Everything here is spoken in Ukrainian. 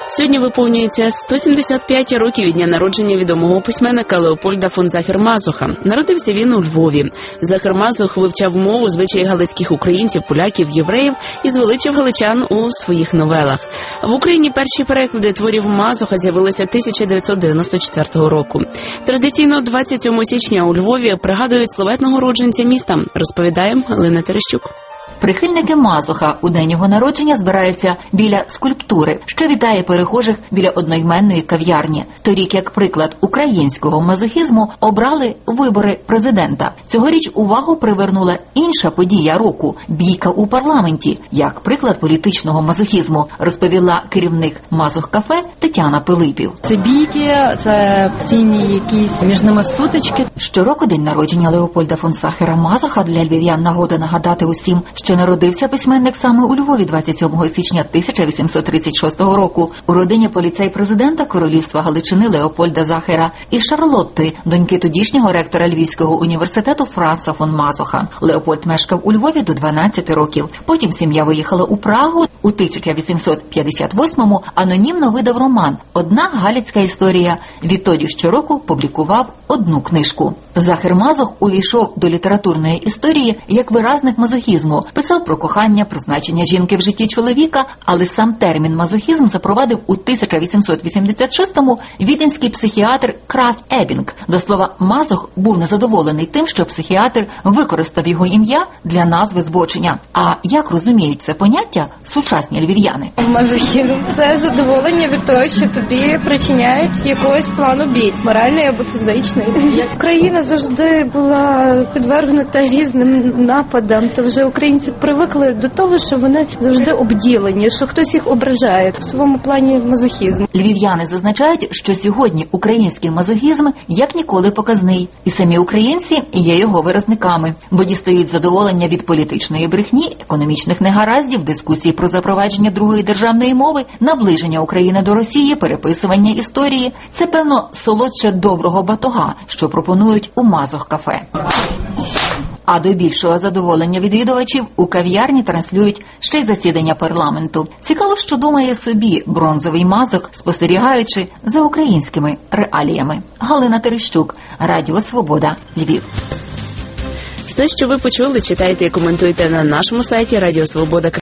Сьогодні виповнюється 175 років від дня народження відомого письменника Леопольда фон Захер-Мазуха. Народився він у Львові. Захер-Мазух вивчав мову, звичаї галицьких українців, поляків, євреїв і звеличив галичан у своїх новелах. В Україні перші переклади творів Мазуха з'явилися 1994 року. Традиційно 27 січня у Львові пригадують славетного родженця міста, розповідає Галина Терещук. Прихильники Мазуха у день його народження збираються біля скульптури, що вітає перехожих біля одноіменної кав'ярні. Торік, як приклад українського мазохізму, обрали вибори президента. Цьогоріч увагу привернула інша подія року – бійка у парламенті. Як приклад політичного мазохізму, розповіла керівник Мазух-кафе Тетяна Пилипів. Це бійки, це постійні якісь між ними сутички. Щороку день народження Леопольда фон Захера-Мазуха для львів'ян нагода нагадати усім, що народився письменник саме у Львові 27 січня 1836 року у родині поліцей-президента Королівства Галичини Леопольда Захера і Шарлотти, доньки тодішнього ректора Львівського університету Франца фон Мазуха. Леопольд мешкав у Львові до 12 років. Потім сім'я виїхала у Прагу. У 1858-му анонімно видав роман «Одна галицька історія». Відтоді щороку публікував одну книжку. Захер-Мазух увійшов до літературної історії як виразник мазохізму. Писав про кохання, про значення жінки в житті чоловіка, але сам термін мазохізм запровадив у 1886-му віденський психіатр Крафт Ебінг. До слова, Мазух був незадоволений тим, що психіатр використав його ім'я для назви збочення. А як розуміють це поняття сучасні львів'яни? Мазохізм – це задоволення від того, що тобі причиняють якогось плану біль, моральний або фізичний. Країна завжди була підвергнута різним нападам, то вже українці привикли до того, що вони завжди обділені, що хтось їх ображає. В своєму плані мазохізм. Львів'яни зазначають, що сьогодні український мазохізм як ніколи показний. І самі українці є його виразниками, бо дістають задоволення від політичної брехні, економічних негараздів, дискусій про запровадження другої державної мови, наближення України до Росії, переписування історії. Це, певно, солодше доброго батога, що пропонують у Мазух-кафе. А до більшого задоволення відвідувачів у кав'ярні транслюють ще й засідання парламенту. Цікаво, що думає собі бронзовий Мазух, спостерігаючи за українськими реаліями. Галина Терещук, Радіо Свобода, Львів. Все, що ви почули, читайте і коментуйте на нашому сайті Радіо Свобода.